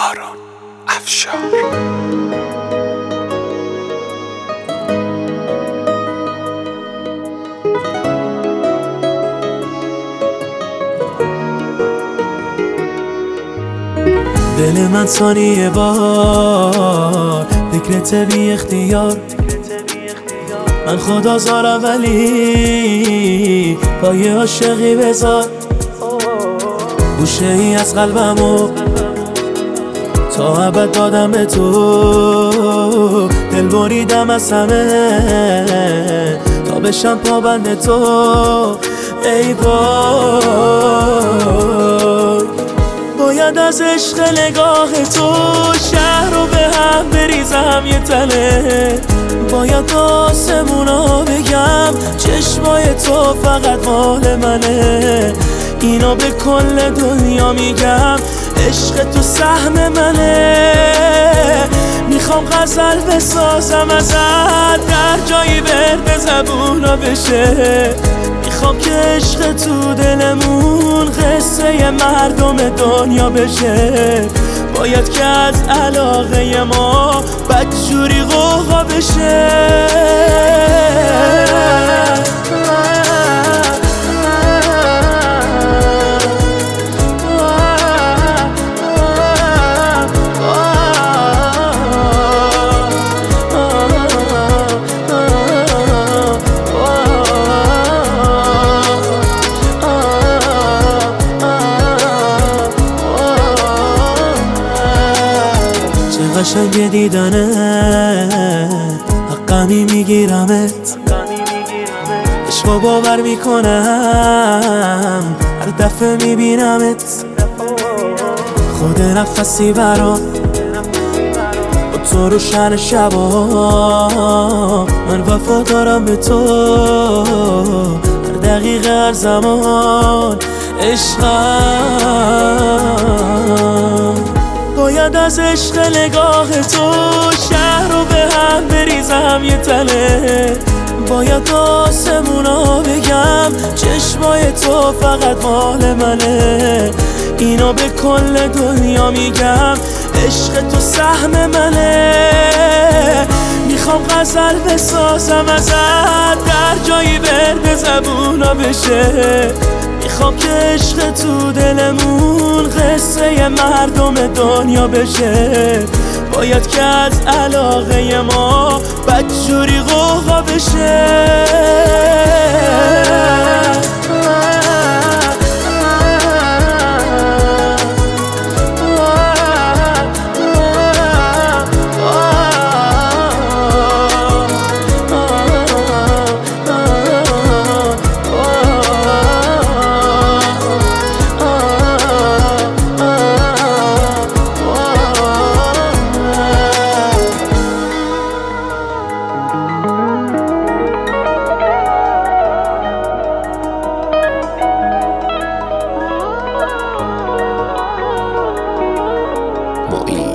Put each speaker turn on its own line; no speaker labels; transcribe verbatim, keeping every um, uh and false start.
آرون افشار.
دل من ثانیه بار فکرت بی اختیار، من خدا زارم ولی پای عاشقی بذار. گوشه ای از قلبمو تا ابد دادم به تو، دل بریدم از همه تا بشم پابند تو. ای وای باید از عشق نگاه تو شهر رو به هم بریزم یه تله، باید آسمونا بگم چشمای تو فقط مال منه. اینو به کل دنیا میگم عشق تو سهم منه. میخوام غزل بسازم ازت در جایی ورد زبونا بشه، میخوام که عشق تو دلمون قصه مردم دنیا بشه. باید که از علاقه ما بدجوری غوغا بشه. قشنگ دیدنه حقمی میگیرمت، عشقو باور میکنم هر دفعه میبینمت. خود نفسی برات با تو روشن شبا، من وفا دارم به تو هر دقیقه هر زمان. عشقم باید از عشق نگاه تو شهر رو به هم بریزم یه تله، باید آسمونا بگم چشمای تو فقط مال منه. اینو به کل دنیا میگم عشق تو سهم منه. میخوام غزل بسازم ازت در جایی ورد زبونا بشه، میخوام که عشق تو دلمون قصه مردم دنیا بشه. باید که از علاقه ما بدجوری غوغا بشه.
معین